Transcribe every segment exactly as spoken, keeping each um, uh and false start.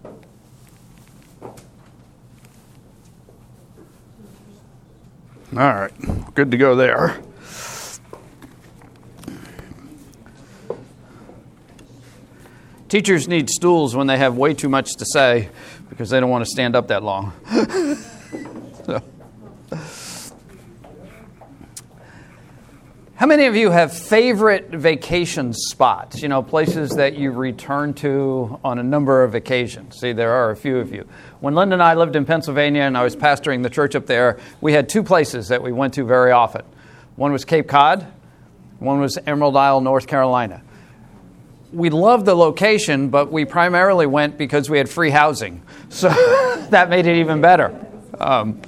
All right, good to go there. Teachers need stools when they have way too much to say because they don't want to stand up that long. So. How many of you have favorite vacation spots? You know, places that you return to on a number of occasions. See, there are a few of you. When Linda and I lived in Pennsylvania and I was pastoring the church up there, we had two places that we went to very often. One was Cape Cod. One was Emerald Isle, North Carolina. We loved the location, but we primarily went because we had free housing. So that made it even better. Um,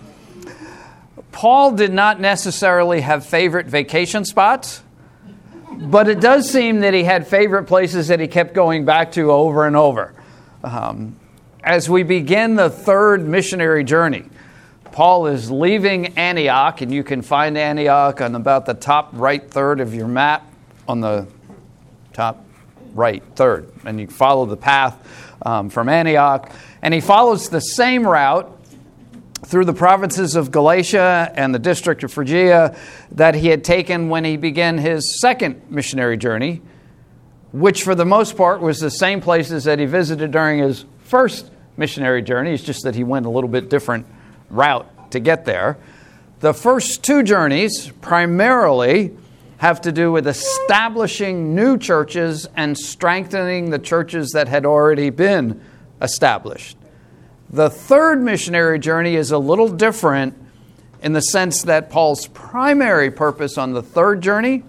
Paul did not necessarily have favorite vacation spots, but it does seem that he had favorite places that he kept going back to over and over. Um, as we begin the third missionary journey, Paul is leaving Antioch, and you can find Antioch on about the top right third of your map, on the top right third. And you follow the path um, from Antioch. And he follows the same route through the provinces of Galatia and the district of Phrygia that he had taken when he began his second missionary journey, which for the most part was the same places that he visited during his first missionary journey. It's just that he went a little bit different route to get there. The first two journeys primarily have to do with establishing new churches and strengthening the churches that had already been established. The third missionary journey is a little different in the sense that Paul's primary purpose on the third journey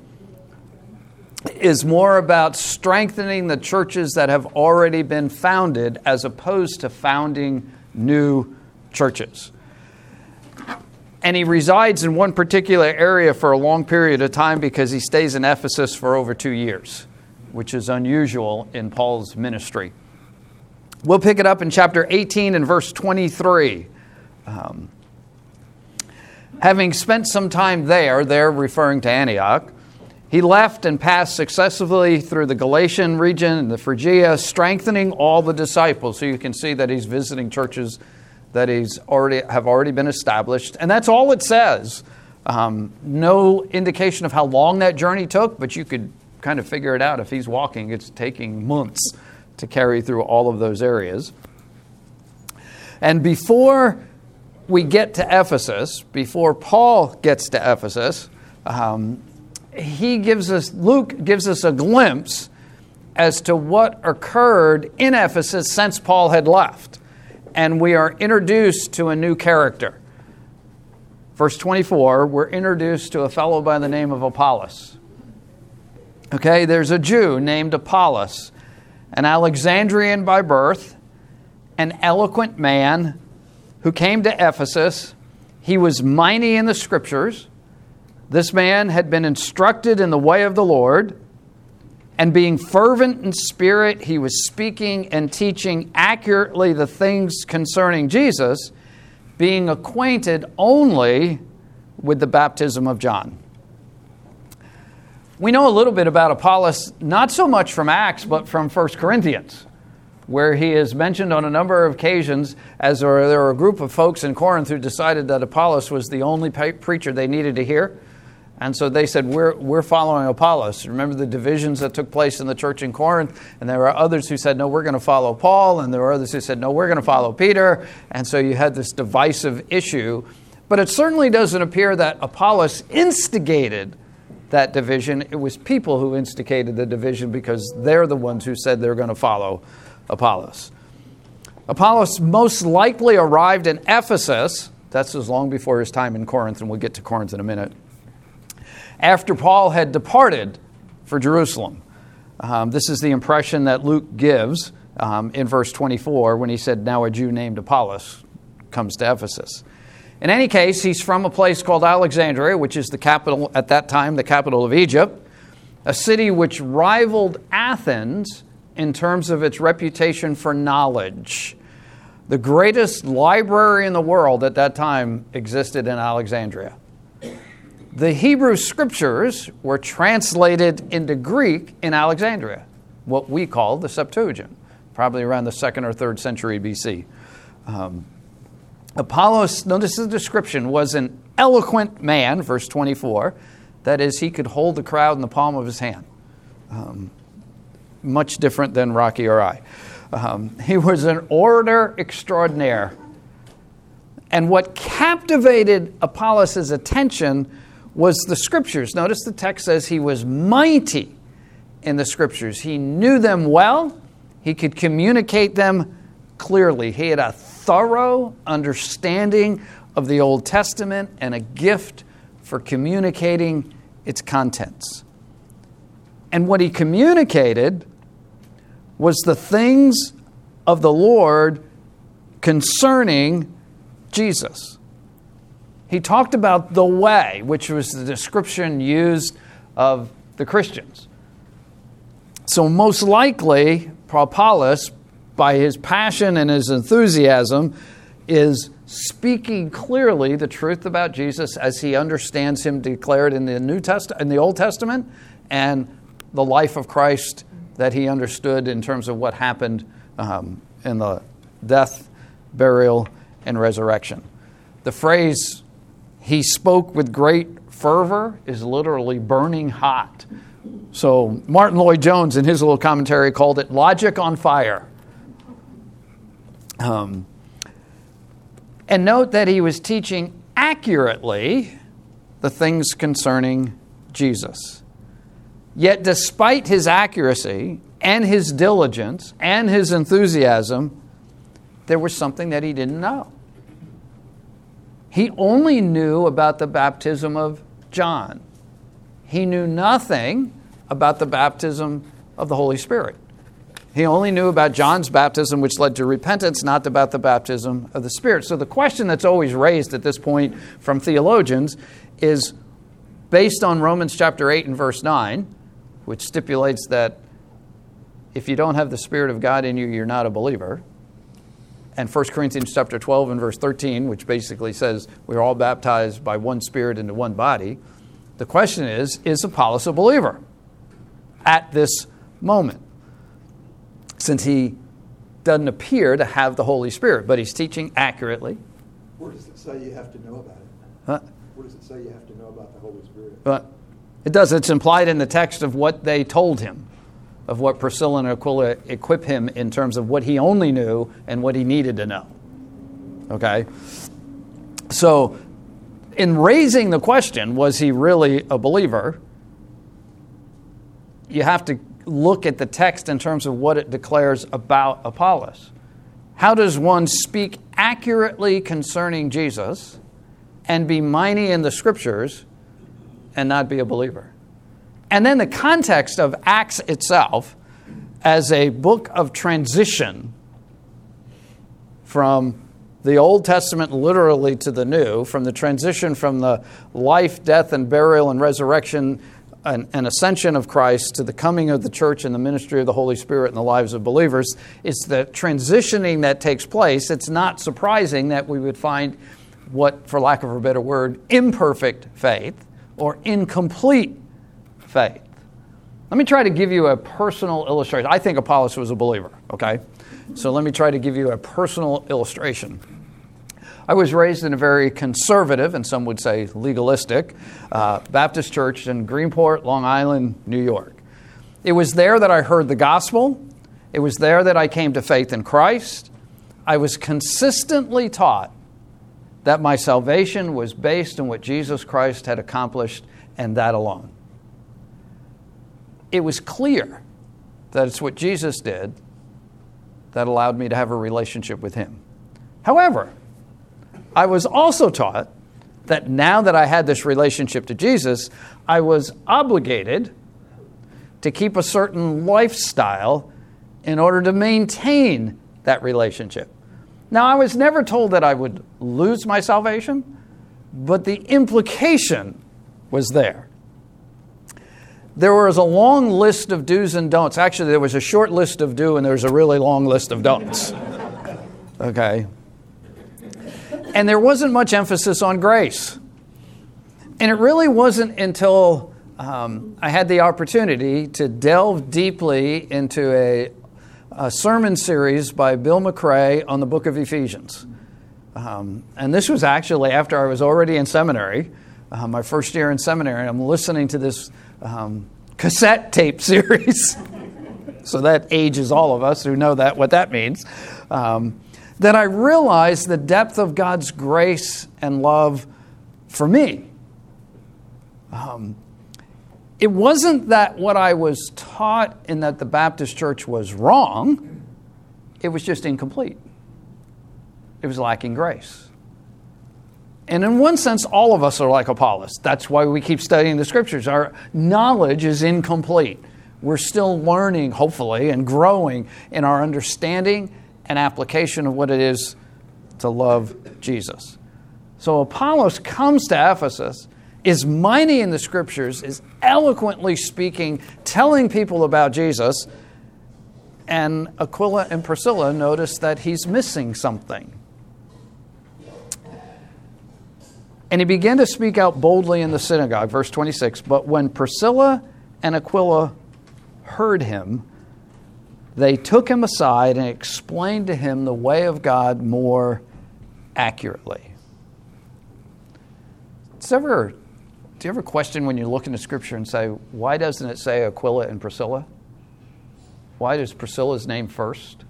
is more about strengthening the churches that have already been founded as opposed to founding new churches. And he resides in one particular area for a long period of time because he stays in Ephesus for over two years, which is unusual in Paul's ministry. We'll pick it up in chapter eighteen and verse twenty-three. Um, having spent some time there, there referring to Antioch, he left and passed successively through the Galatian region and the Phrygia, strengthening all the disciples. So you can see that he's visiting churches that he's already have already been established. And that's all it says. Um, no indication of how long that journey took, but you could kind of figure it out. If he's walking, it's taking months to carry through all of those areas. And before we get to Ephesus, before Paul gets to Ephesus, um, he gives us, Luke gives us a glimpse as to what occurred in Ephesus since Paul had left. And we are introduced to a new character. Verse twenty-four, we're introduced to a fellow by the name of Apollos. Okay, there's a Jew named Apollos, an Alexandrian by birth, an eloquent man who came to Ephesus. He was mighty in the Scriptures. This man had been instructed in the way of the Lord, and being fervent in spirit, he was speaking and teaching accurately the things concerning Jesus, being acquainted only with the baptism of John. We know a little bit about Apollos, not so much from Acts, but from First Corinthians, where he is mentioned on a number of occasions as there were a group of folks in Corinth who decided that Apollos was the only preacher they needed to hear. And so they said, we're we're following Apollos. Remember the divisions that took place in the church in Corinth? And there were others who said, no, we're going to follow Paul. And there were others who said, no, we're going to follow Peter. And so you had this divisive issue. But it certainly doesn't appear that Apollos instigated that division. It was people who instigated the division because they're the ones who said they're going to follow Apollos. Apollos most likely arrived in Ephesus. That's as long before his time in Corinth, and we'll get to Corinth in a minute. After Paul had departed for Jerusalem. Um, this is the impression that Luke gives um, in verse twenty-four when he said, now a Jew named Apollos comes to Ephesus. In any case, he's from a place called Alexandria, which is the capital at that time, the capital of Egypt, a city which rivaled Athens in terms of its reputation for knowledge. The greatest library in the world at that time existed in Alexandria. The Hebrew Scriptures were translated into Greek in Alexandria, what we call the Septuagint. probably around the second or third century B C. Um, Apollos, notice the description, was an eloquent man, verse twenty-four. That is, he could hold the crowd in the palm of his hand. Um, much different than Rocky or I. Um, he was an orator extraordinaire. And what captivated Apollos' attention was the Scriptures. Notice the text says he was mighty in the Scriptures. He knew them well. He could communicate them clearly. He had a thorough understanding of the Old Testament and a gift for communicating its contents. And what he communicated was the things of the Lord concerning Jesus. He talked about the way, which was the description used of the Christians. So most likely, Apollos, by his passion and his enthusiasm, is speaking clearly the truth about Jesus as he understands him declared in the New Testament, in the Old Testament, and the life of Christ that he understood in terms of what happened um, in the death, burial, and resurrection. The phrase, he spoke with great fervor, is literally burning hot. So Martin Lloyd-Jones, in his little commentary, called it logic on fire. Um, and note that he was teaching accurately the things concerning Jesus. Yet despite his accuracy and his diligence and his enthusiasm, there was something that he didn't know. He only knew about the baptism of John. He knew nothing about the baptism of the Holy Spirit. He only knew about John's baptism, which led to repentance, not about the baptism of the Spirit. So the question that's always raised at this point from theologians is, based on Romans chapter eight and verse nine, which stipulates that if you don't have the Spirit of God in you, you're not a believer, and First Corinthians chapter twelve and verse thirteen, which basically says we're all baptized by one Spirit into one body, the question is, is Apollos a believer at this moment? Since he doesn't appear to have the Holy Spirit, but he's teaching accurately. Where does it say you have to know about it? Huh? Where does it say you have to know about the Holy Spirit? But it does. It's implied in the text of what they told him, of what Priscilla and Aquila equip him in terms of what he only knew and what he needed to know. Okay? So, in raising the question, was he really a believer, you have to look at the text in terms of what it declares about Apollos. How does one speak accurately concerning Jesus and be mighty in the Scriptures and not be a believer? And then the context of Acts itself as a book of transition from the Old Testament literally to the New, from the transition from the life, death, and burial and resurrection and, and ascension of Christ to the coming of the church and the ministry of the Holy Spirit in the lives of believers. It's the transitioning that takes place. It's not surprising that we would find what, for lack of a better word, imperfect faith or incomplete faith. Let me try to give you a personal illustration. I think Apollos was a believer, okay? So let me try to give you a personal illustration. I was raised in a very conservative, and some would say legalistic, uh, Baptist church in Greenport, Long Island, New York. It was there that I heard the gospel. It was there that I came to faith in Christ. I was consistently taught that my salvation was based on what Jesus Christ had accomplished and that alone. It was clear that it's what Jesus did that allowed me to have a relationship with Him. However, I was also taught that now that I had this relationship to Jesus, I was obligated to keep a certain lifestyle in order to maintain that relationship. Now, I was never told that I would lose my salvation, but the implication was there. There was a long list of do's and don'ts. Actually, there was a short list of do and there was a really long list of don'ts. Okay? And there wasn't much emphasis on grace. And it really wasn't until um, I had the opportunity to delve deeply into a a sermon series by Bill McRae on the book of Ephesians. Um, and this was actually after I was already in seminary, uh, my first year in seminary. I'm listening to this um, cassette tape series. So that ages all of us who know that what that means. Um, that I realized the depth of God's grace and love for me. Um, it wasn't that what I was taught in that the Baptist church was wrong. It was just incomplete. It was lacking grace. And in one sense, all of us are like Apollos. That's why we keep studying the Scriptures. Our knowledge is incomplete. We're still learning, hopefully, and growing in our understanding and application of what it is to love Jesus. So Apollos comes to Ephesus, is mighty in the Scriptures, is eloquently speaking, telling people about Jesus, and Aquila and Priscilla notice that he's missing something. And he began to speak out boldly in the synagogue, verse twenty-six. But when Priscilla and Aquila heard him, they took him aside and explained to him the way of God more accurately. Does ever, do you ever question when you look into Scripture and say, why doesn't it say Aquila and Priscilla? Why is Priscilla's name first?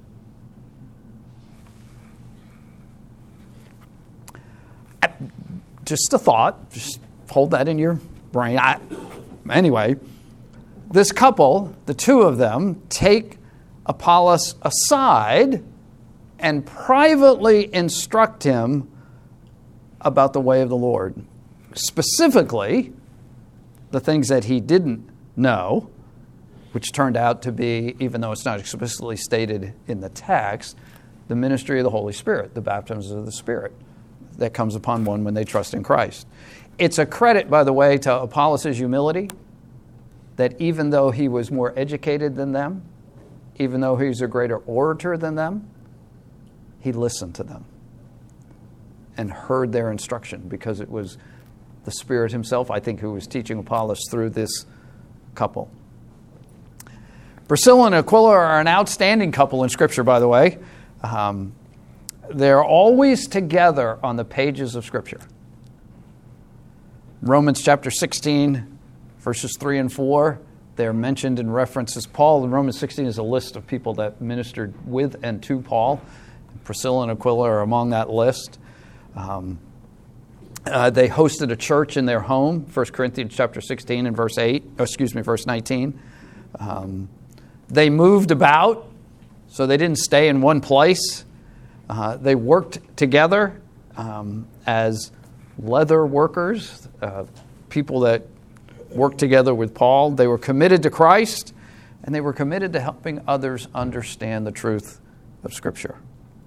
Just a thought. Just hold that in your brain. I, anyway, this couple, the two of them, take Apollos aside and privately instruct him about the way of the Lord. Specifically, the things that he didn't know, which turned out to be, even though it's not explicitly stated in the text, the ministry of the Holy Spirit, the baptism of the Spirit that comes upon one when they trust in Christ. It's a credit, by the way, to Apollos' humility, that even though he was more educated than them, even though he was a greater orator than them, he listened to them and heard their instruction, because it was the Spirit himself, I think, who was teaching Apollos through this couple. Priscilla and Aquila are an outstanding couple in Scripture, by the way. Um, they're always together on the pages of Scripture. Romans chapter sixteen, verses three and four, they're mentioned in references. Paul in Romans sixteen is a list of people that ministered with and to Paul. Priscilla and Aquila are among that list. Um, uh, they hosted a church in their home, First Corinthians chapter sixteen and verse eight, oh, excuse me, verse nineteen. Um, they moved about, so they didn't stay in one place. Uh, they worked together um, as leather workers, uh, people that worked together with Paul. They were committed to Christ, and they were committed to helping others understand the truth of Scripture.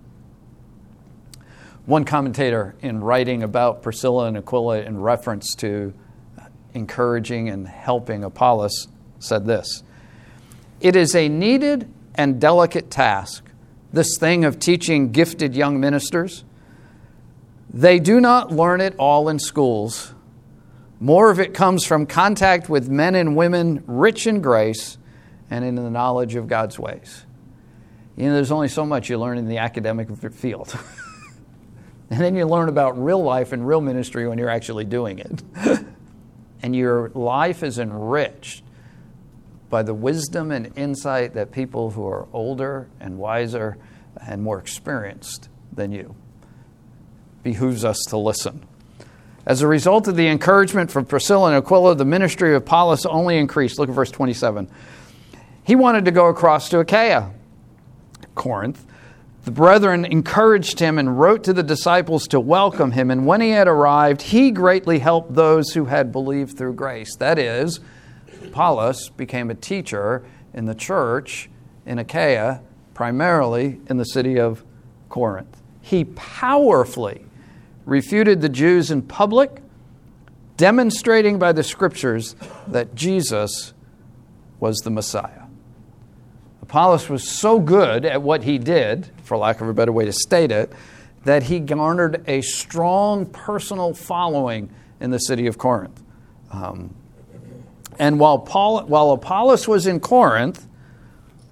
One commentator, in writing about Priscilla and Aquila in reference to encouraging and helping Apollos, said this: "It is a needed and delicate task, this thing of teaching gifted young ministers. They do not learn it all in schools. More of it comes from contact with men and women rich in grace and in the knowledge of God's ways." You know, there's only so much you learn in the academic field. And then you learn about real life and real ministry when you're actually doing it. And your life is enriched by the wisdom and insight that people who are older and wiser and more experienced than you. Behooves us to listen. As a result of the encouragement from Priscilla and Aquila, the ministry of Apollos only increased. Look at verse twenty-seven. He wanted to go across to Achaia, Corinth. The brethren encouraged him and wrote to the disciples to welcome him. And when he had arrived, he greatly helped those who had believed through grace. That is, Apollos became a teacher in the church in Achaia, primarily in the city of Corinth. He powerfully refuted the Jews in public, demonstrating by the Scriptures that Jesus was the Messiah. Apollos was so good at what he did, for lack of a better way to state it, that he garnered a strong personal following in the city of Corinth. Um, and while Paul, while Apollos was in Corinth,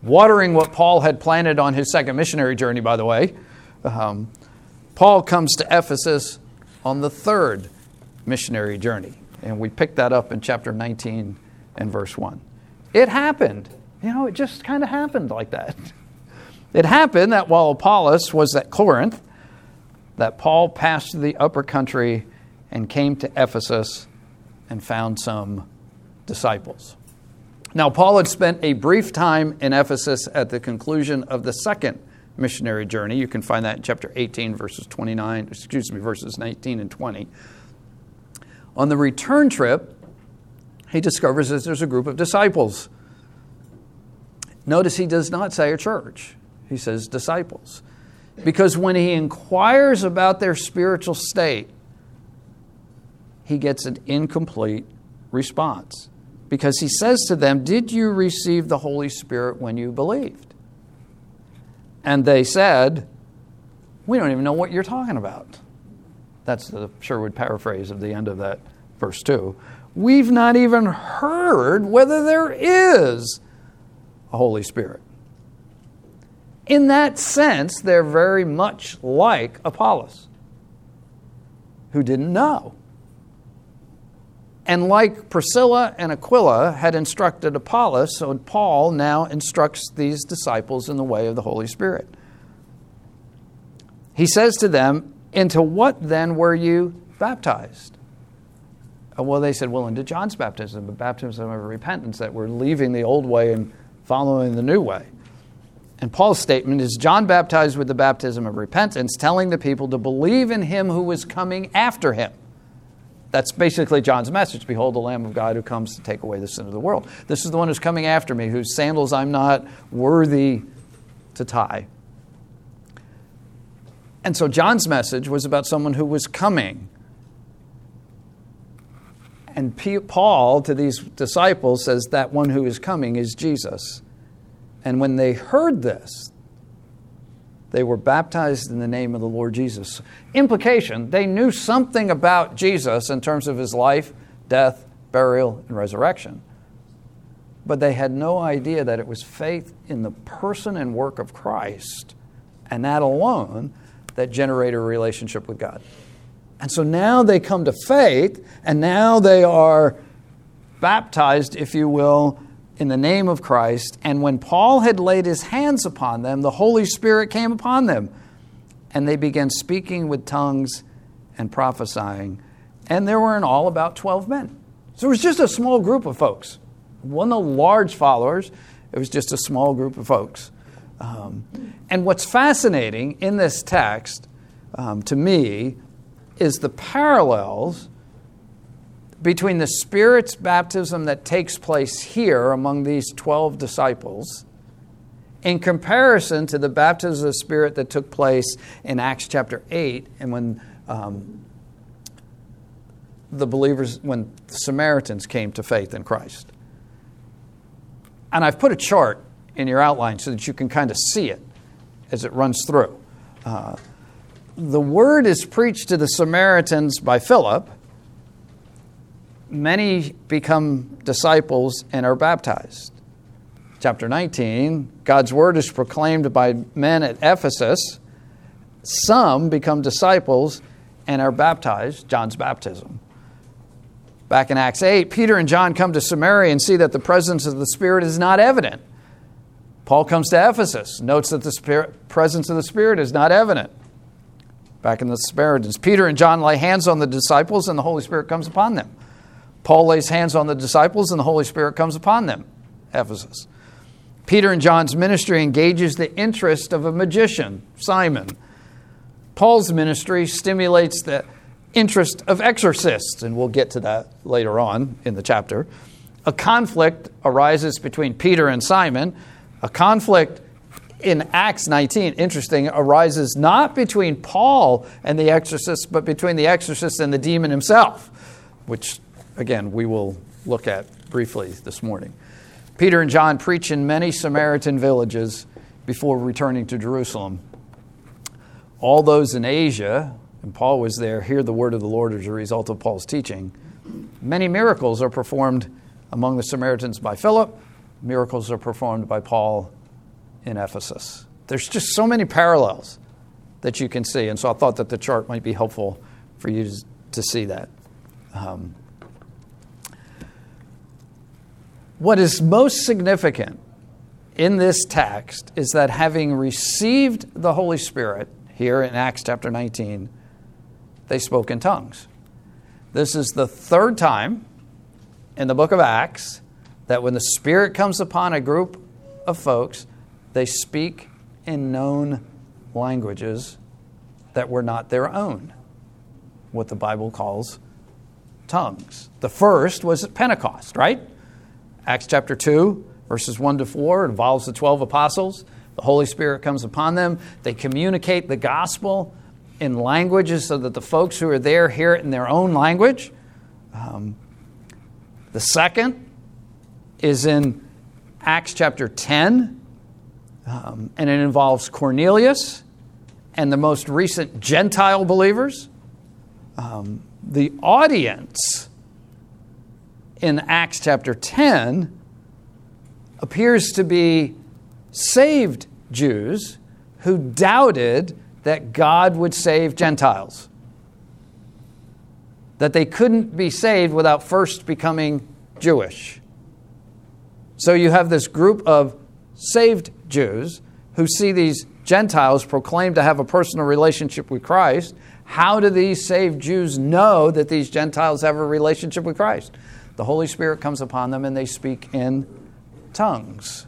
watering what Paul had planted on his second missionary journey, by the way. Um, Paul comes to Ephesus on the third missionary journey. And we pick that up in chapter nineteen and verse one. It happened. You know, it just kind of happened like that. It happened that while Apollos was at Corinth, that Paul passed the upper country and came to Ephesus and found some disciples. Now, Paul had spent a brief time in Ephesus at the conclusion of the second missionary journey. You can find that in chapter eighteen, verses twenty-nine, excuse me, verses nineteen and twenty. On the return trip, he discovers that there's a group of disciples. Notice he does not say a church. He says disciples. Because when he inquires about their spiritual state, he gets an incomplete response. Because he says to them, "Did you receive the Holy Spirit when you believed?" And they said, "We don't even know what you're talking about." That's the Sherwood paraphrase of the end of that verse two. "We've not even heard whether there is a Holy Spirit." In that sense, they're very much like Apollos, who didn't know. And like Priscilla and Aquila had instructed Apollos, so Paul now instructs these disciples in the way of the Holy Spirit. He says to them, "Into what then were you baptized?" Well, they said, "Well, into John's baptism, the baptism of repentance, that we're leaving the old way and following the new way." And Paul's statement is, John baptized with the baptism of repentance, telling the people to believe in him who was coming after him. That's basically John's message. "Behold, the Lamb of God who comes to take away the sin of the world. This is the one who's coming after me, whose sandals I'm not worthy to tie." And so John's message was about someone who was coming. And P- Paul, to these disciples, says that one who is coming is Jesus. And when they heard this, they were baptized in the name of the Lord Jesus. Implication, they knew something about Jesus in terms of his life, death, burial, and resurrection. But they had no idea that it was faith in the person and work of Christ, and that alone, that generated a relationship with God. And so now they come to faith, and now they are baptized, if you will, in the name of Christ. And when Paul had laid his hands upon them, the Holy Spirit came upon them, and they began speaking with tongues and prophesying. And there were in all about twelve men. So it was just a small group of folks. It wasn't a large followers. It was just a small group of folks. Um, and what's fascinating in this text, um, to me, is the parallels between the Spirit's baptism that takes place here among these twelve disciples in comparison to the baptism of the Spirit that took place in Acts chapter eight, and when um, the believers, when the Samaritans came to faith in Christ. And I've put a chart in your outline so that you can kind of see it as it runs through. Uh, the word is preached to the Samaritans by Philip. Many become disciples and are baptized. Chapter nineteen, God's word is proclaimed by men at Ephesus. Some become disciples and are baptized, John's baptism. Back in Acts eight, Peter and John come to Samaria and see that the presence of the Spirit is not evident. Paul comes to Ephesus, notes that the Spirit, presence of the Spirit is not evident. Back in the Samaritans, Peter and John lay hands on the disciples and the Holy Spirit comes upon them. Paul lays hands on the disciples and the Holy Spirit comes upon them. Ephesus. Peter and John's ministry engages the interest of a magician, Simon. Paul's ministry stimulates the interest of exorcists, and we'll get to that later on in the chapter. A conflict arises between Peter and Simon. A conflict in Acts nineteen, interesting, arises not between Paul and the exorcist, but between the exorcist and the demon himself, which again, we will look at briefly this morning. Peter and John preach in many Samaritan villages before returning to Jerusalem. All those in Asia, and Paul was there, hear the word of the Lord as a result of Paul's teaching. Many miracles are performed among the Samaritans by Philip. Miracles are performed by Paul in Ephesus. There's just so many parallels that you can see. And so I thought that the chart might be helpful for you to see that. Um, what is most significant in this text is that having received the Holy Spirit, here in Acts chapter nineteen, they spoke in tongues. This is the third time in the book of Acts that when the Spirit comes upon a group of folks, they speak in known languages that were not their own, what the Bible calls tongues. The first was at Pentecost, right? Acts chapter two, verses one to four, involves the twelve apostles. The Holy Spirit comes upon them. They communicate the gospel in languages so that the folks who are there hear it in their own language. Um, the second is in Acts chapter ten, um, and it involves Cornelius and the most recent Gentile believers. Um, the audience in Acts chapter ten appears to be saved Jews who doubted that God would save Gentiles, that they couldn't be saved without first becoming Jewish. So you have this group of saved Jews who see these Gentiles proclaim to have a personal relationship with Christ. How do these saved Jews know that these Gentiles have a relationship with Christ? The Holy Spirit comes upon them and they speak in tongues,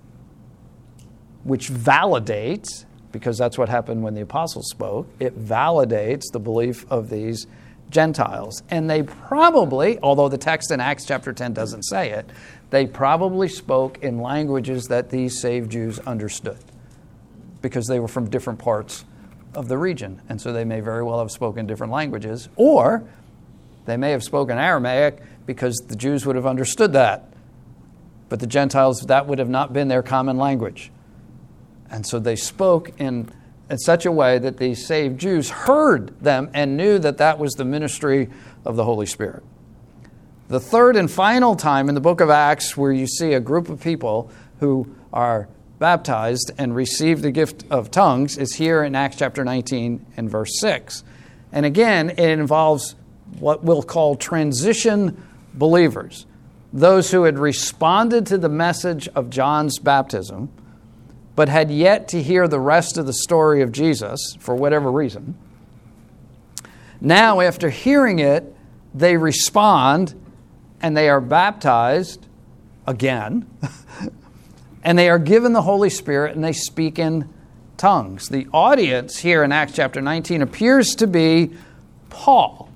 which validates, because that's what happened when the apostles spoke, it validates the belief of these Gentiles. And they probably, although the text in Acts chapter ten doesn't say it, they probably spoke in languages that these saved Jews understood, because they were from different parts of the region. And so they may very well have spoken different languages, or they may have spoken Aramaic because the Jews would have understood that. But the Gentiles, that would have not been their common language. And so they spoke in, in such a way that these saved Jews heard them and knew that that was the ministry of the Holy Spirit. The third and final time in the book of Acts where you see a group of people who are baptized and receive the gift of tongues is here in Acts chapter nineteen and verse six. And again, it involves what we'll call transition believers, those who had responded to the message of John's baptism, but had yet to hear the rest of the story of Jesus for whatever reason. Now, after hearing it, they respond and they are baptized again. And they are given the Holy Spirit and they speak in tongues. The audience here in Acts chapter nineteen appears to be Paul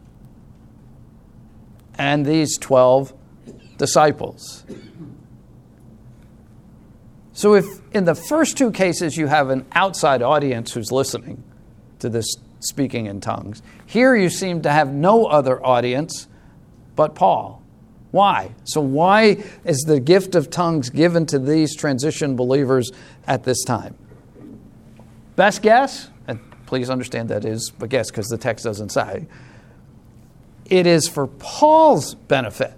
and these twelve disciples. So if in the first two cases you have an outside audience who's listening to this speaking in tongues, here you seem to have no other audience but Paul. Why? So why is the gift of tongues given to these transition believers at this time? Best guess, and please understand that is a guess because the text doesn't say, it is for Paul's benefit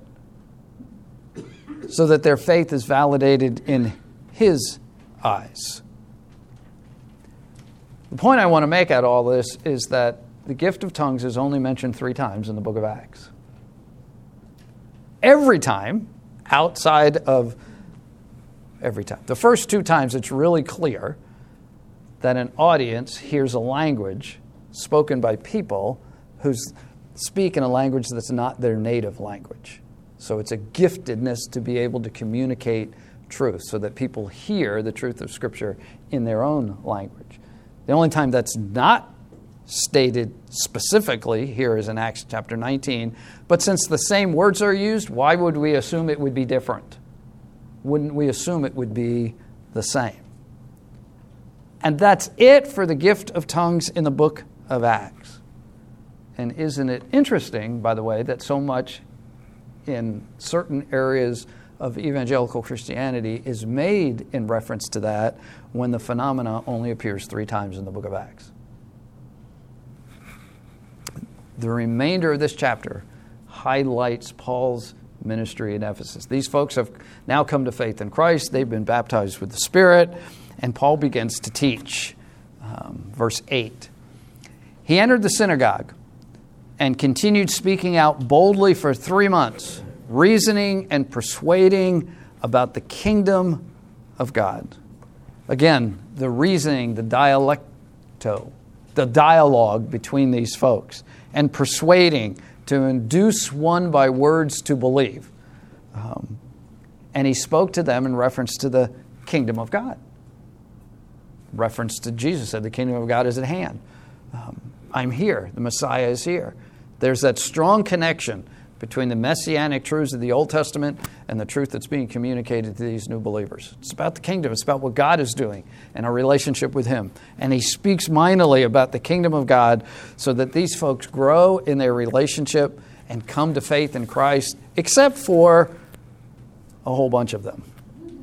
so that their faith is validated in his eyes. The point I want to make out of all this is that the gift of tongues is only mentioned three times in the book of Acts. Every time, outside of every time. The first two times it's really clear that an audience hears a language spoken by people who speak in a language that's not their native language. So it's a giftedness to be able to communicate truth so that people hear the truth of Scripture in their own language. The only time that's not stated specifically here is in Acts chapter nineteen. But since the same words are used, why would we assume it would be different? Wouldn't we assume it would be the same? And that's it for the gift of tongues in the book of Acts. And isn't it interesting, by the way, that so much in certain areas of evangelical Christianity is made in reference to that when the phenomena only appears three times in the book of Acts? The remainder of this chapter highlights Paul's ministry in Ephesus. These folks have now come to faith in Christ. They've been baptized with the Spirit. and Paul begins to teach. Um, verse eight. He entered the synagogue and continued speaking out boldly for three months, reasoning and persuading about the kingdom of God. Again, the reasoning, the dialecto, the dialogue between these folks, and persuading to induce one by words to believe. Um, and he spoke to them in reference to the kingdom of God. Reference to Jesus said, the kingdom of God is at hand. Um, I'm here. The Messiah is here. There's that strong connection between the messianic truths of the Old Testament and the truth that's being communicated to these new believers. It's about the kingdom. It's about what God is doing and our relationship with Him. And he speaks mightily about the kingdom of God so that these folks grow in their relationship and come to faith in Christ, except for a whole bunch of them.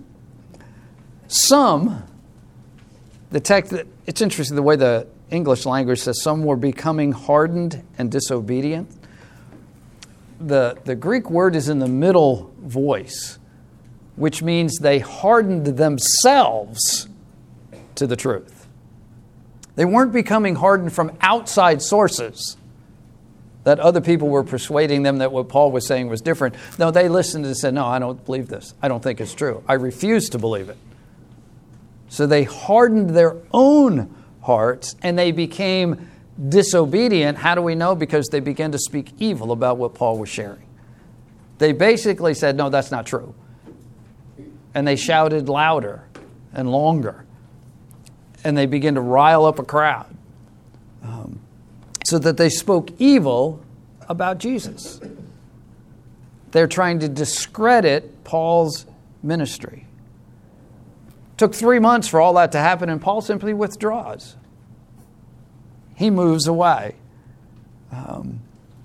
Some, the text, it's interesting the way the English language says some were becoming hardened and disobedient. The, the Greek word is in the middle voice, which means they hardened themselves to the truth. They weren't becoming hardened from outside sources that other people were persuading them that what Paul was saying was different. No, they listened and said, no, I don't believe this. I don't think it's true. I refuse to believe it. So they hardened their own hearts and they became disobedient. How do we know? Because they began to speak evil about what Paul was sharing. They basically said, no, that's not true. And they shouted louder and longer. And they began to rile up a crowd. Um, so that they spoke evil about Jesus. They're trying to discredit Paul's ministry. Took three months for all that to happen, and Paul simply withdraws. He moves away. Um,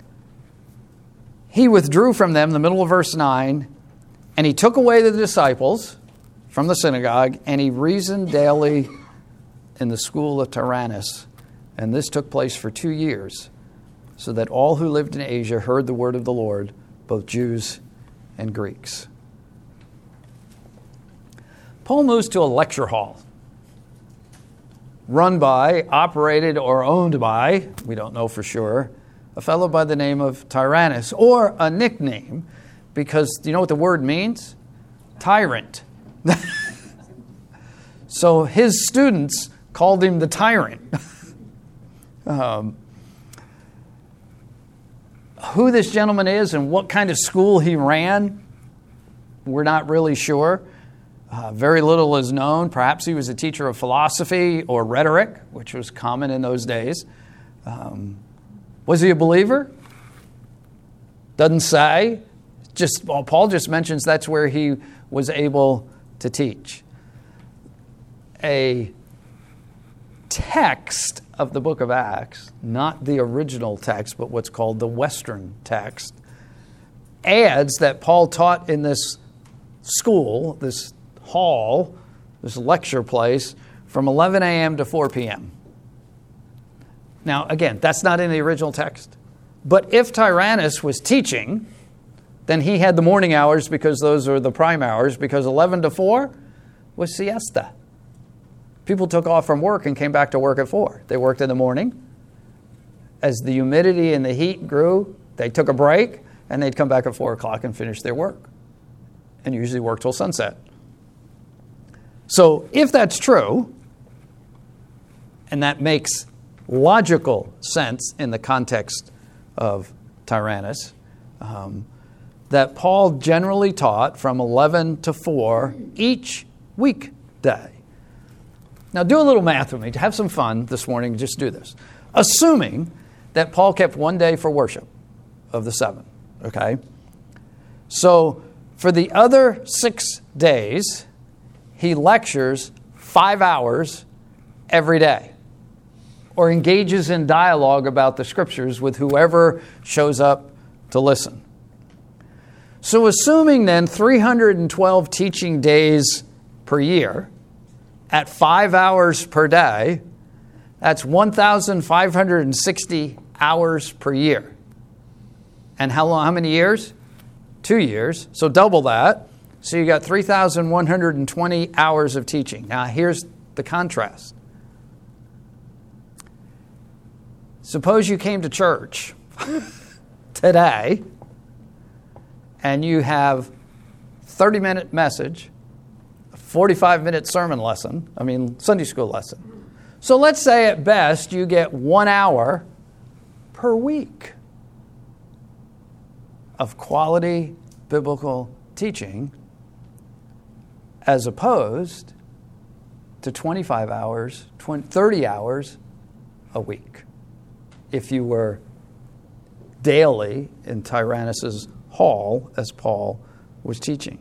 he withdrew from them in the middle of verse nine, and he took away the disciples from the synagogue, and he reasoned daily in the school of Tyrannus. And this took place for two years, so that all who lived in Asia heard the word of the Lord, both Jews and Greeks. Paul moves to a lecture hall, run by, operated, or owned by, we don't know for sure, a fellow by the name of Tyrannus, or a nickname, because do you know what the word means? Tyrant. So his students called him the tyrant. um, who this gentleman is and what kind of school he ran, we're not really sure. Uh, very little is known. Perhaps he was a teacher of philosophy or rhetoric, which was common in those days. Um, was he a believer? Doesn't say. Just well, Paul just mentions that's where he was able to teach. A text of the book of Acts, not the original text, but what's called the Western text, adds that Paul taught in this school, this hall, this lecture place, from eleven a.m. to four p.m. Now, again, that's not in the original text. But if Tyrannus was teaching, then he had the morning hours because those are the prime hours, because eleven to four was siesta. People took off from work and came back to work at four. They worked in the morning. As the humidity and the heat grew, they took a break, and they'd come back at four o'clock and finish their work. And usually work till sunset. So if that's true, and that makes logical sense in the context of Tyrannus, um, that Paul generally taught from eleven to four each weekday. Now do a little math with me. To have some fun this morning, just do this. Assuming that Paul kept one day for worship of the seven, okay? So for the other six days, he lectures five hours every day or engages in dialogue about the scriptures with whoever shows up to listen. So assuming then three hundred twelve teaching days per year at five hours per day, that's one thousand five hundred sixty hours per year. And how long? How many years? Two years. So double that. So you got three thousand one hundred twenty hours of teaching. Now here's the contrast. Suppose you came to church today and you have thirty-minute message, a forty-five-minute sermon lesson, I mean Sunday school lesson. So let's say at best you get one hour per week of quality biblical teaching as opposed to twenty-five hours, twenty, thirty hours a week if you were daily in Tyrannus's hall as Paul was teaching.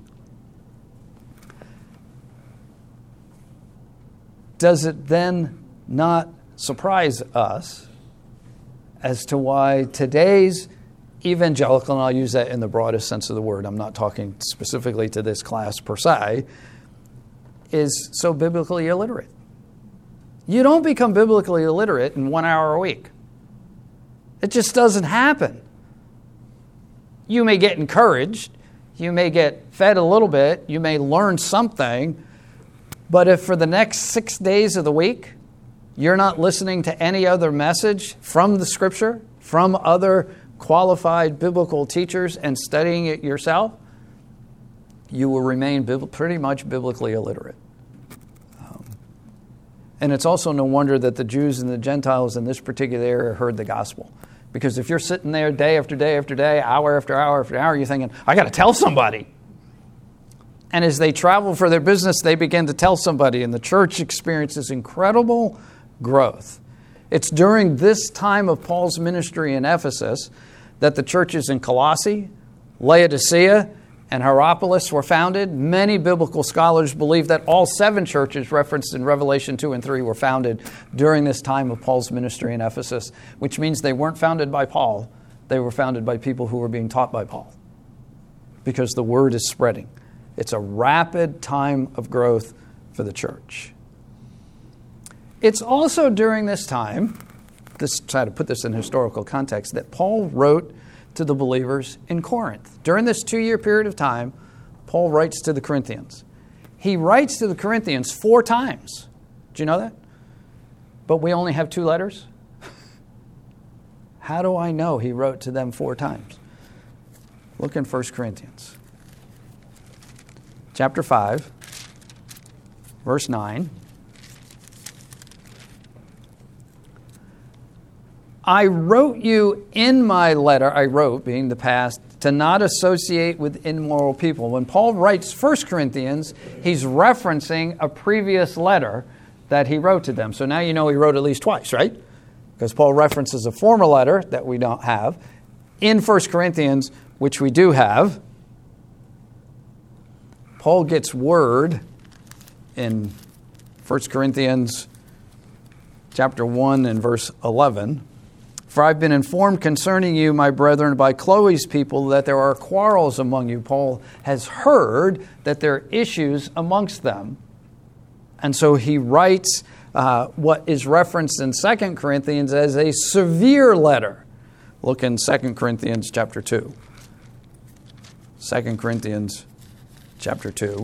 Does it then not surprise us as to why today's evangelical, and I'll use that in the broadest sense of the word, I'm not talking specifically to this class per se, is so biblically illiterate? You don't become biblically illiterate in one hour a week. It just doesn't happen. You may get encouraged, you may get fed a little bit, you may learn something, but if for the next six days of the week you're not listening to any other message from the Scripture, from other qualified biblical teachers and studying it yourself, you will remain bib- pretty much biblically illiterate. Um, and it's also no wonder that the Jews and the Gentiles in this particular area heard the gospel. Because if you're sitting there day after day after day, hour after hour after hour, you're thinking, I got to tell somebody. And as they travel for their business, they begin to tell somebody, and the church experiences incredible growth. It's during this time of Paul's ministry in Ephesus that the churches in Colossae, Laodicea, and Hierapolis were founded. Many biblical scholars believe that all seven churches referenced in Revelation two and three were founded during this time of Paul's ministry in Ephesus, which means they weren't founded by Paul. They were founded by people who were being taught by Paul because the word is spreading. It's a rapid time of growth for the church. It's also during this time, this try to put this in historical context, that Paul wrote to the believers in Corinth. During this two-year period of time, Paul writes to the Corinthians. He writes to the Corinthians four times. Do you know that? But we only have two letters? How do I know he wrote to them four times? Look in First Corinthians. Chapter five, verse nine. I wrote you in my letter, I wrote, being the past, to not associate with immoral people. When Paul writes First Corinthians, he's referencing a previous letter that he wrote to them. So now you know he wrote at least twice, right? Because Paul references a former letter that we don't have in First Corinthians, which we do have. Paul gets word in First Corinthians chapter one and verse eleven. For I've been informed concerning you, my brethren, by Chloe's people, that there are quarrels among you. Paul has heard that there are issues amongst them. And so he writes uh, what is referenced in Second Corinthians as a severe letter. Look in Second Corinthians chapter two. Second Corinthians chapter two.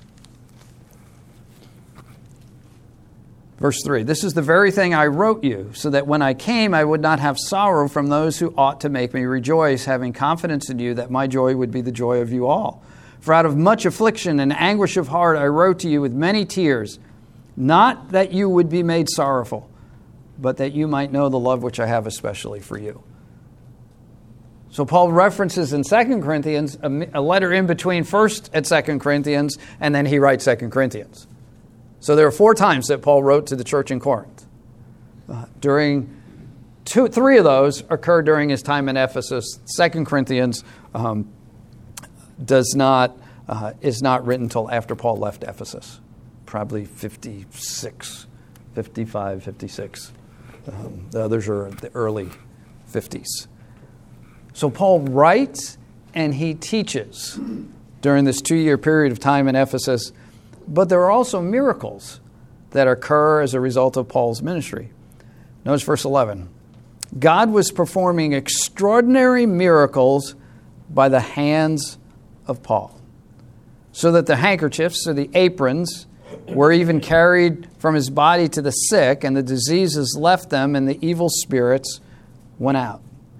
Verse three, this is the very thing I wrote you, so that when I came I would not have sorrow from those who ought to make me rejoice, having confidence in you that my joy would be the joy of you all. For out of much affliction and anguish of heart I wrote to you with many tears, not that you would be made sorrowful, but that you might know the love which I have especially for you. So Paul references in Second Corinthians a, a letter in between First and Second Corinthians, and then he writes Second Corinthians. So there are four times that Paul wrote to the church in Corinth. Uh, during two, three of those occurred during his time in Ephesus. Second Corinthians um, does not uh, is not written until after Paul left Ephesus, probably fifty-six, fifty-five, fifty-six. Um, the others are the early fifties. So Paul writes and he teaches during this two-year period of time in Ephesus. But there are also miracles that occur as a result of Paul's ministry. Notice verse eleven. God was performing extraordinary miracles by the hands of Paul, so that the handkerchiefs or the aprons were even carried from his body to the sick, and the diseases left them, and the evil spirits went out.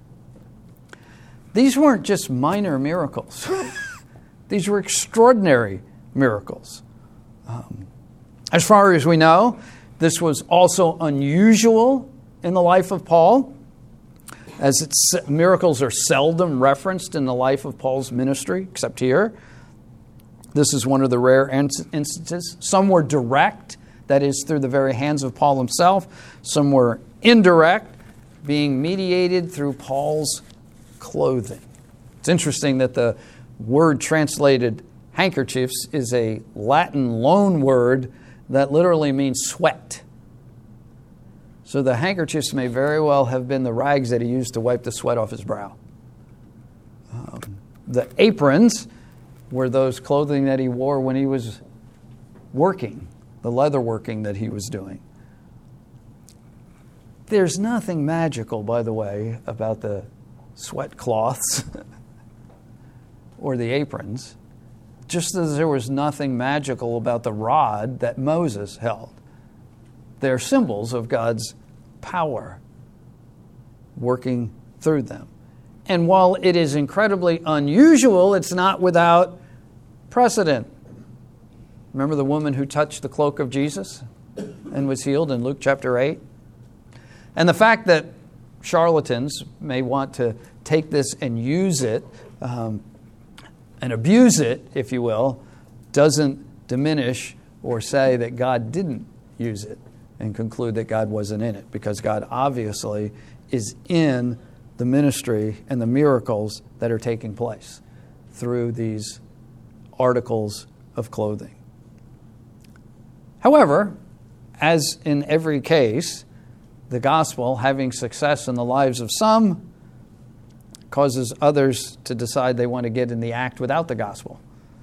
These weren't just minor miracles. These were extraordinary miracles. Um, as far as we know, this was also unusual in the life of Paul, as it's, miracles are seldom referenced in the life of Paul's ministry, except here. This is one of the rare instances. Some were direct, that is, through the very hands of Paul himself. Some were indirect, being mediated through Paul's clothing. It's interesting that the word translated handkerchiefs is a Latin loan word that literally means sweat. So the handkerchiefs may very well have been the rags that he used to wipe the sweat off his brow. Um, the aprons were those clothing that he wore when he was working, the leather working that he was doing. There's nothing magical, by the way, about the sweat cloths or the aprons, just as there was nothing magical about the rod that Moses held. They're symbols of God's power working through them. And while it is incredibly unusual, it's not without precedent. Remember the woman who touched the cloak of Jesus and was healed in Luke chapter eight? And the fact that charlatans may want to take this and use it um, and abuse it, if you will, doesn't diminish or say that God didn't use it and conclude that God wasn't in it, because God obviously is in the ministry and the miracles that are taking place through these articles of clothing. However, as in every case, the gospel, having success in the lives of some, causes others to decide they want to get in the act without the gospel.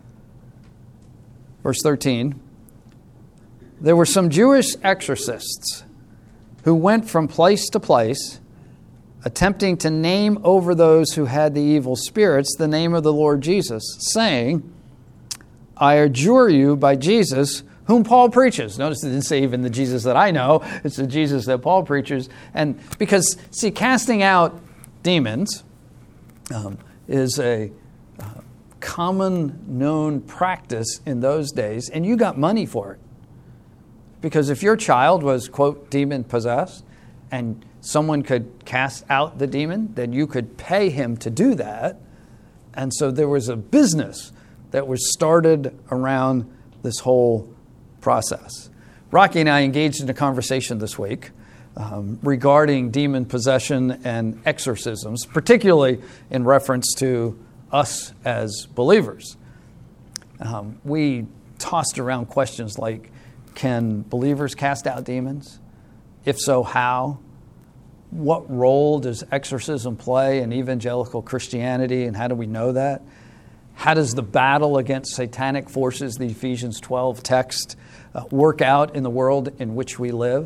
Verse thirteen, there were some Jewish exorcists who went from place to place, attempting to name over those who had the evil spirits the name of the Lord Jesus, saying, I adjure you by Jesus, whom Paul preaches. Notice it didn't say even the Jesus that I know. It's the Jesus that Paul preaches. And because, see, casting out demons um, is a uh, common known practice in those days, and you got money for it. Because if your child was, quote, demon-possessed, and someone could cast out the demon, then you could pay him to do that. And so there was a business that was started around this whole process. Rocky and I engaged in a conversation this week um, regarding demon possession and exorcisms, particularly in reference to us as believers. Um, we tossed around questions like, can believers cast out demons? If so, how? What role does exorcism play in evangelical Christianity, and how do we know that? How does the battle against satanic forces, the Ephesians twelve text, uh, work out in the world in which we live?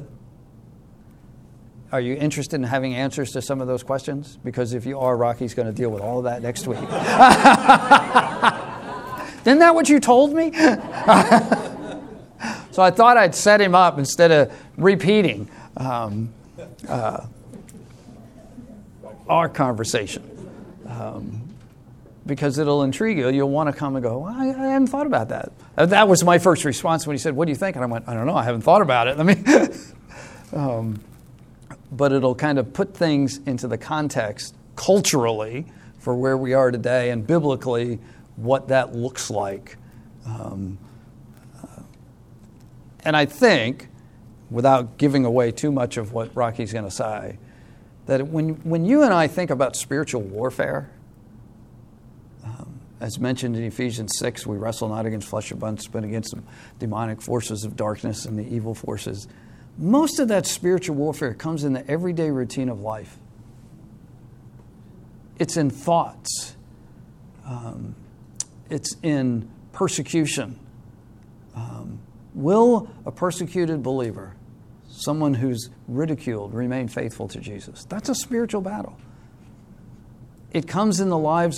Are you interested in having answers to some of those questions? Because if you are, Rocky's going to deal with all of that next week. Isn't that what you told me? So I thought I'd set him up instead of repeating um, uh, our conversation. Um, because it'll intrigue you. You'll want to come and go, well, I, I hadn't thought about that. That was my first response when he said, what do you think? And I went, I don't know, I haven't thought about it. I mean, um, but it'll kind of put things into the context culturally for where we are today, and biblically what that looks like. Um, uh, and I think, without giving away too much of what Rocky's going to say, that when when you and I think about spiritual warfare, um, as mentioned in Ephesians six, we wrestle not against flesh and blood, but against the demonic forces of darkness and the evil forces. Most of that spiritual warfare comes in the everyday routine of life. It's in thoughts. Um, it's in persecution. Um, will a persecuted believer, someone who's ridiculed, remain faithful to Jesus? That's a spiritual battle. It comes in the lives of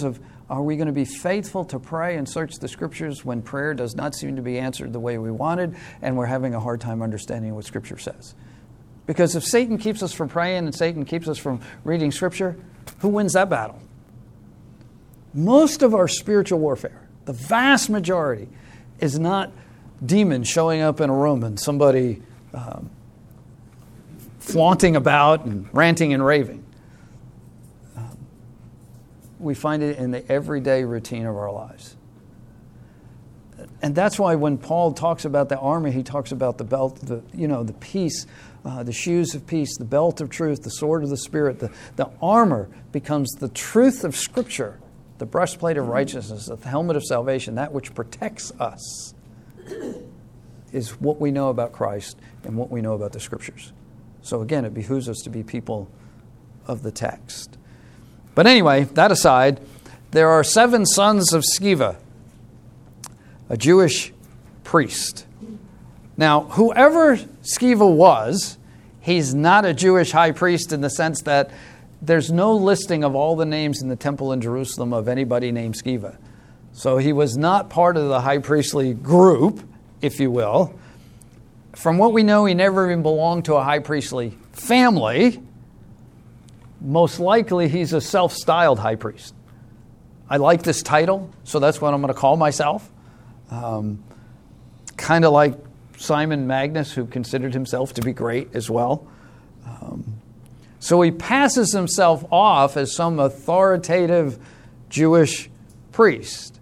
Are we going to be faithful to pray and search the Scriptures when prayer does not seem to be answered the way we wanted and we're having a hard time understanding what Scripture says? Because if Satan keeps us from praying and Satan keeps us from reading Scripture, who wins that battle? Most of our spiritual warfare, the vast majority, is not demons showing up in a room and somebody um, flaunting about and ranting and raving. Um, we find it in the everyday routine of our lives. And that's why when Paul talks about the armor, he talks about the belt, the you know, the peace, uh, the shoes of peace, the belt of truth, the sword of the Spirit. The, the armor becomes the truth of Scripture, the breastplate of righteousness, the helmet of salvation, that which protects us is what we know about Christ and what we know about the Scriptures. So again, it behooves us to be people of the text. But anyway, that aside, there are seven sons of Sceva, a Jewish priest. Now, whoever Sceva was, he's not a Jewish high priest in the sense that there's no listing of all the names in the temple in Jerusalem of anybody named Sceva. So he was not part of the high priestly group, if you will. From what we know, he never even belonged to a high priestly family. Most likely, he's a self-styled high priest. I like this title, so that's what I'm going to call myself. Um, kind of like Simon Magnus, who considered himself to be great as well. Um, so he passes himself off as some authoritative Jewish priest.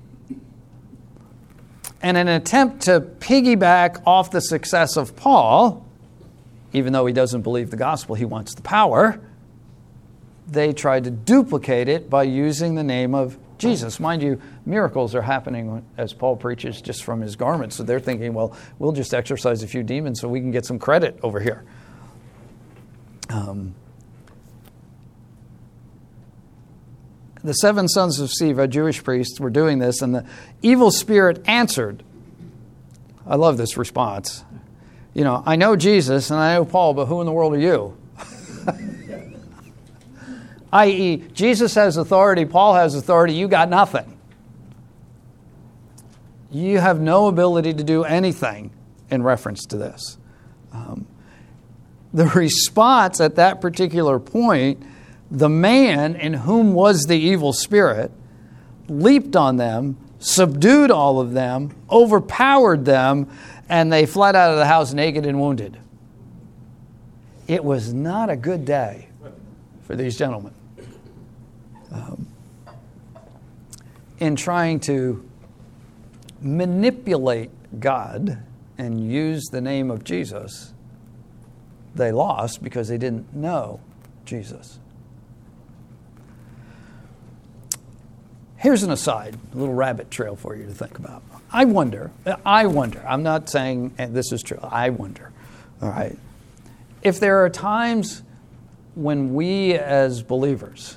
And in an attempt to piggyback off the success of Paul, even though he doesn't believe the gospel, he wants the power, they tried to duplicate it by using the name of Jesus. Mind you, miracles are happening as Paul preaches just from his garments. So they're thinking, well, we'll just exorcise a few demons so we can get some credit over here. Um, the seven sons of Sceva, Jewish priests, were doing this, and the evil spirit answered. I love this response. You know, I know Jesus and I know Paul, but who in the world are you? that is, Jesus has authority, Paul has authority, you got nothing. You have no ability to do anything in reference to this. Um, the response at that particular point, the man in whom was the evil spirit leaped on them, subdued all of them, overpowered them, and they fled out of the house naked and wounded. It was not a good day for these gentlemen. Um, in trying to manipulate God and use the name of Jesus, they lost because they didn't know Jesus. Here's an aside, a little rabbit trail for you to think about. I wonder, I wonder, I'm not saying and this is true, I wonder, all right, if there are times when we as believers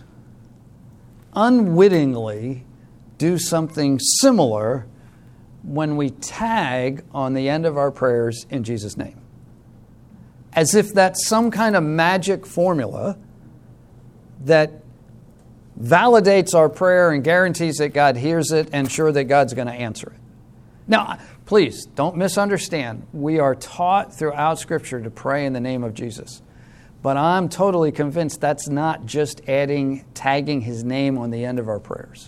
unwittingly do something similar when we tag on the end of our prayers in Jesus' name. As if that's some kind of magic formula that validates our prayer and guarantees that God hears it and sure that God's going to answer it. Now, please, don't misunderstand. We are taught throughout Scripture to pray in the name of Jesus. But I'm totally convinced that's not just adding, tagging His name on the end of our prayers.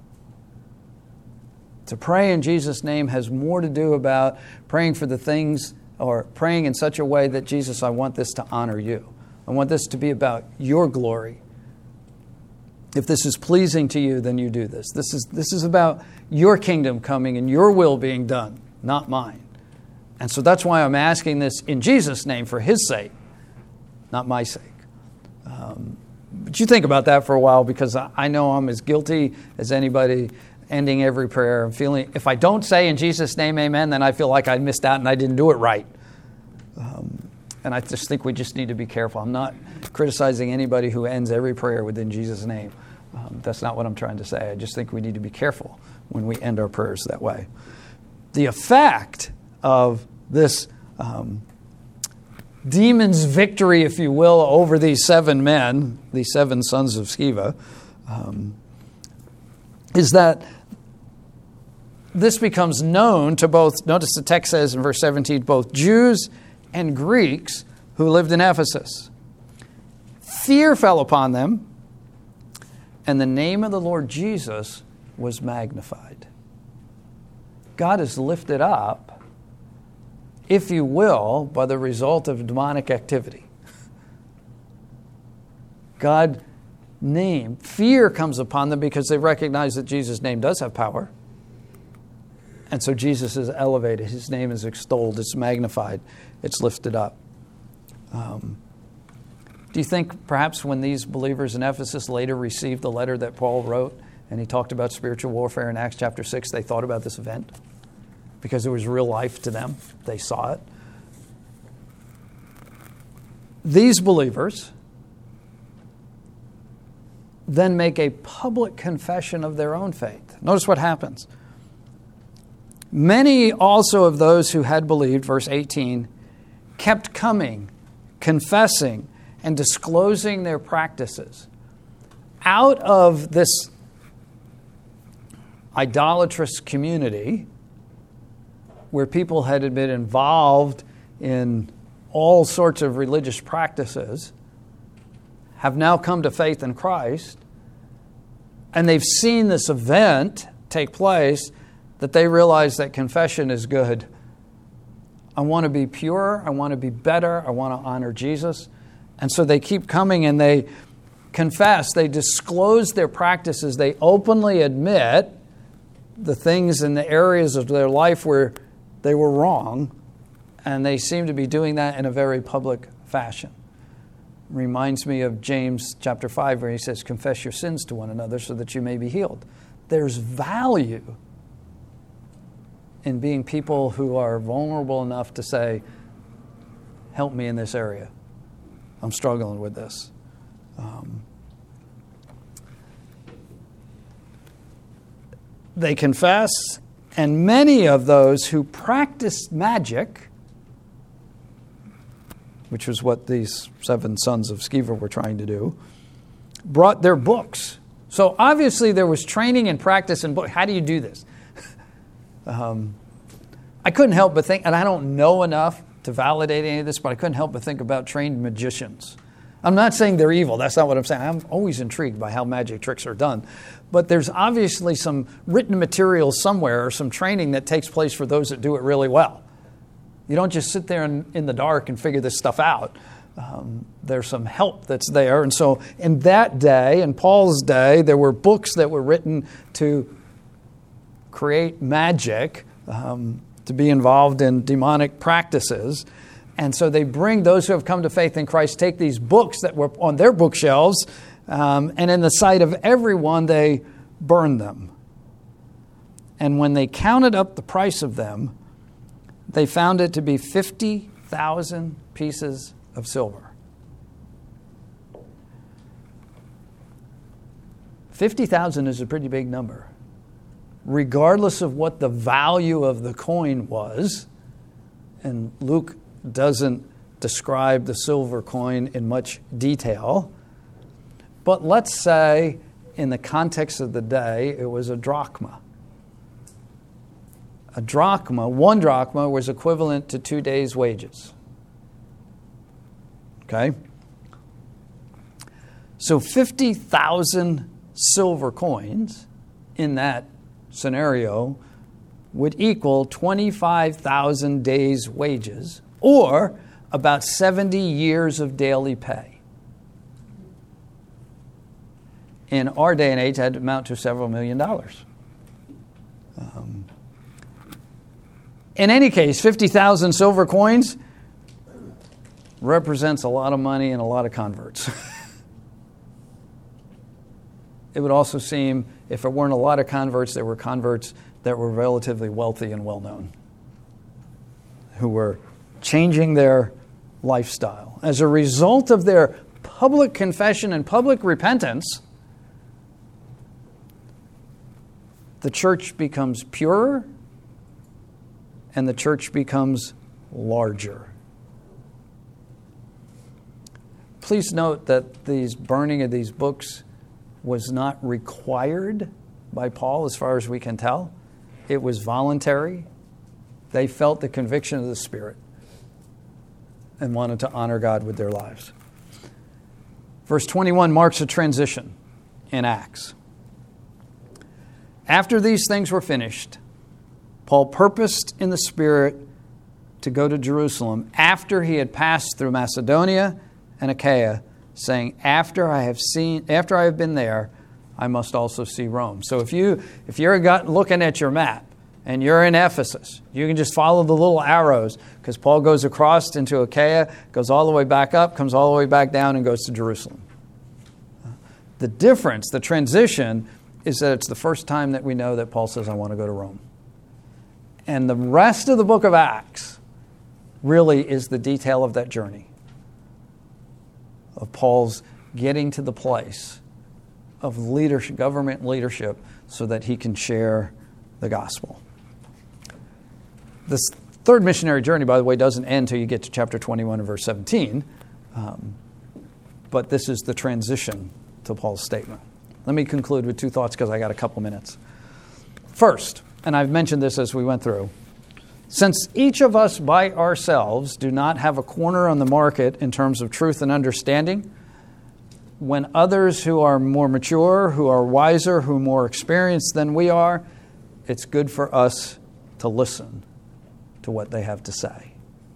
To pray in Jesus' name has more to do about praying for the things or praying in such a way that, Jesus, I want this to honor you. I want this to be about your glory. If this is pleasing to you, then you do this. This is, this is about your kingdom coming and your will being done, not mine. And so that's why I'm asking this in Jesus' name for His sake, not my sake. Um, but you think about that for a while, because I know I'm as guilty as anybody ending every prayer and feeling, if I don't say in Jesus' name, amen, then I feel like I missed out and I didn't do it right. Um, and I just think we just need to be careful. I'm not criticizing anybody who ends every prayer with in Jesus' name. Um, that's not what I'm trying to say. I just think we need to be careful when we end our prayers that way. The effect of this um, demon's victory, if you will, over these seven men, these seven sons of Sceva, um, is that this becomes known to both, notice the text says in verse seventeen, both Jews and Greeks who lived in Ephesus. Fear fell upon them, and the name of the Lord Jesus was magnified. God is lifted up, if you will, by the result of demonic activity. God name, fear comes upon them because they recognize that Jesus' name does have power. And so Jesus is elevated. His name is extolled. It's magnified. It's lifted up. Um, do you think perhaps when these believers in Ephesus later received the letter that Paul wrote and he talked about spiritual warfare in Acts chapter six, they thought about this event? Because it was real life to them. They saw it. These believers then make a public confession of their own faith. Notice what happens. Many also of those who had believed, verse eighteen, kept coming, confessing, and disclosing their practices. Out of this idolatrous community, where people had been involved in all sorts of religious practices, have now come to faith in Christ, and they've seen this event take place, that they realize that confession is good. I want to be pure. I want to be better. I want to honor Jesus. And so they keep coming and they confess. They disclose their practices. They openly admit the things in the areas of their life where they were wrong. And they seem to be doing that in a very public fashion. Reminds me of James chapter five, where he says, confess your sins to one another so that you may be healed. There's value in being people who are vulnerable enough to say, help me in this area. I'm struggling with this. Um, they confess, and many of those who practiced magic, which was what these seven sons of Sceva were trying to do, brought their books. So obviously there was training and practice in book. How do you do this? Um, I couldn't help but think, and I don't know enough to validate any of this, but I couldn't help but think about trained magicians. I'm not saying they're evil. That's not what I'm saying. I'm always intrigued by how magic tricks are done. But there's obviously some written material somewhere or some training that takes place for those that do it really well. You don't just sit there in, in the dark and figure this stuff out. Um, there's some help that's there. And so in that day, in Paul's day, there were books that were written to create magic, um, to be involved in demonic practices. And so they bring those who have come to faith in Christ, take these books that were on their bookshelves, um, and in the sight of everyone, they burn them. And when they counted up the price of them, they found it to be fifty thousand pieces of silver. fifty thousand is a pretty big number. Regardless of what the value of the coin was, and Luke doesn't describe the silver coin in much detail, but let's say in the context of the day, it was a drachma. A drachma, one drachma was equivalent to two days' wages. Okay? So fifty thousand silver coins in that scenario would equal twenty-five thousand days' wages, or about seventy years of daily pay. In our day and age, that would amount to several million dollars. Um, in any case, fifty thousand silver coins represents a lot of money and a lot of converts. It would also seem, if there weren't a lot of converts, there were converts that were relatively wealthy and well-known, who were changing their lifestyle. As a result of their public confession and public repentance, the church becomes purer and the church becomes larger. Please note that these burning of these books was not required by Paul as far as we can tell. It was voluntary. They felt the conviction of the Spirit and wanted to honor God with their lives. Verse twenty-one marks a transition in Acts. After these things were finished, Paul purposed in the Spirit to go to Jerusalem after he had passed through Macedonia and Achaia, saying, after I have seen, after I have been there, I must also see Rome. So if you if you're looking at your map and you're in Ephesus, you can just follow the little arrows, because Paul goes across into Achaia, goes all the way back up, comes all the way back down, and goes to Jerusalem. The difference, the transition, is that it's the first time that we know that Paul says, I want to go to Rome. And the rest of the book of Acts really is the detail of that journey, of Paul's getting to the place of leadership, government leadership, so that he can share the gospel. This third missionary journey, by the way, doesn't end until you get to chapter twenty-one and verse seventeen. Um, but this is the transition to Paul's statement. Let me conclude with two thoughts, because I got a couple minutes. First, and I've mentioned this as we went through, since each of us by ourselves do not have a corner on the market in terms of truth and understanding, when others who are more mature, who are wiser, who are more experienced than we are, it's good for us to listen to what they have to say.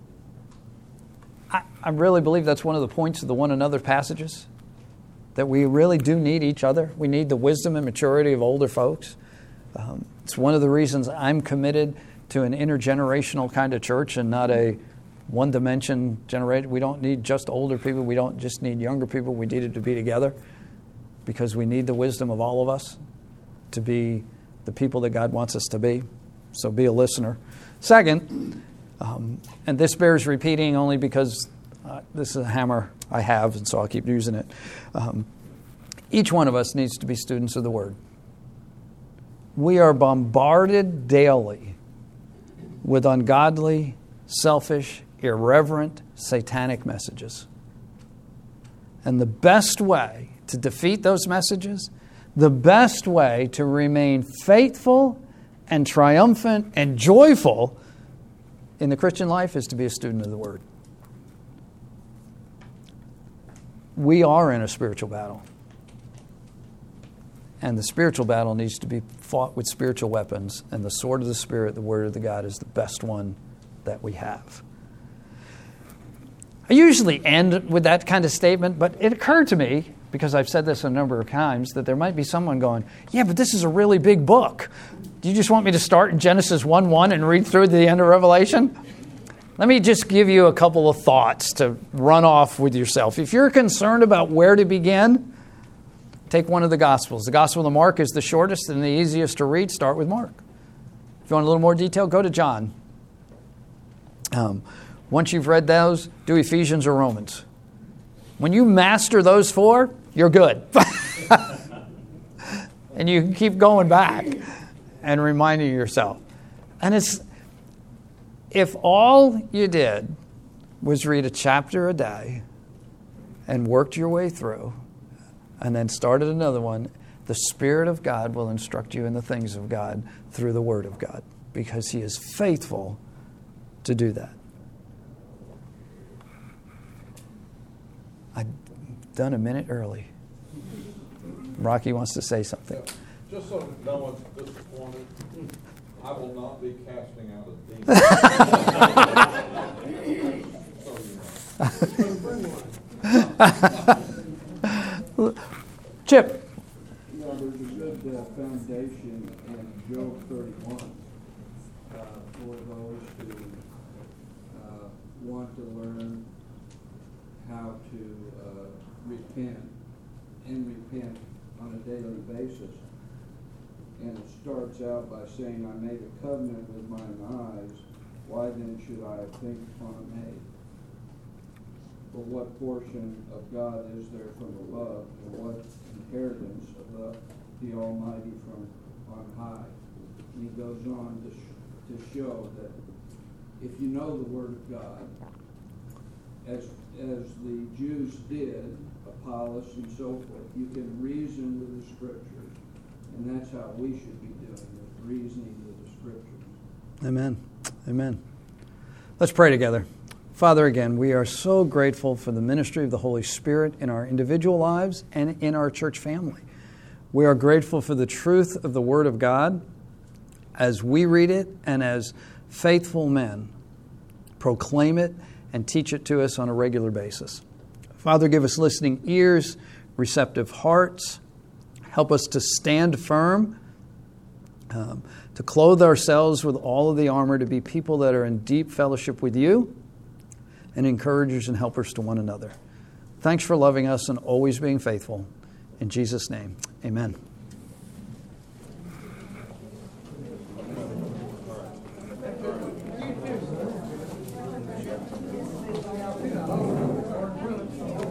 I, I really believe that's one of the points of the one another passages, that we really do need each other. We need the wisdom and maturity of older folks. Um, it's one of the reasons I'm committed to an intergenerational kind of church and not a one-dimension generation. We don't need just older people. We don't just need younger people. We need it to be together, because we need the wisdom of all of us to be the people that God wants us to be. So be a listener. Second, um, and this bears repeating only because uh, this is a hammer I have, and so I'll keep using it. Um, each one of us needs to be students of the Word. We are bombarded daily with ungodly, selfish, irreverent, satanic messages. And the best way to defeat those messages, the best way to remain faithful and triumphant and joyful in the Christian life, is to be a student of the Word. We are in a spiritual battle. And the spiritual battle needs to be fought with spiritual weapons. And the sword of the Spirit, the Word of the God, is the best one that we have. I usually end with that kind of statement, but it occurred to me, because I've said this a number of times, that there might be someone going, yeah, but this is a really big book. Do you just want me to start in Genesis one one and read through to the end of Revelation? Let me just give you a couple of thoughts to run off with yourself. If you're concerned about where to begin, take one of the Gospels. The Gospel of Mark is the shortest and the easiest to read. Start with Mark. If you want a little more detail, go to John. Um, once you've read those, do Ephesians or Romans. When you master those four, you're good. And you can keep going back and reminding yourself. And it's, if all you did was read a chapter a day and worked your way through and then started another one, the Spirit of God will instruct you in the things of God through the Word of God, because He is faithful to do that. I've done a minute early. Rocky wants to say something. Just so no one's disappointed, I will not be casting out a demon. Chip. Yeah, there's a good uh, foundation in Job thirty-one uh, for those who uh, want to learn how to uh, repent and repent on a daily basis. And it starts out by saying, I made a covenant with mine eyes, why then should I think upon a maid? For what portion of God is there from above, and what inheritance of the, the Almighty from on high? And he goes on to, sh- to show that if you know the Word of God, as as the Jews did, Apollos and so forth, you can reason with the Scriptures, And that's how we should be doing it, reasoning with the Scriptures. Amen. Amen. Let's pray together. Father, again, we are so grateful for the ministry of the Holy Spirit in our individual lives and in our church family. We are grateful for the truth of the Word of God as we read it and as faithful men proclaim it and teach it to us on a regular basis. Father, give us listening ears, receptive hearts. Help us to stand firm, um, to clothe ourselves with all of the armor, to be people that are in deep fellowship with you, and encouragers and helpers to one another. Thanks for loving us and always being faithful. In Jesus' name, amen.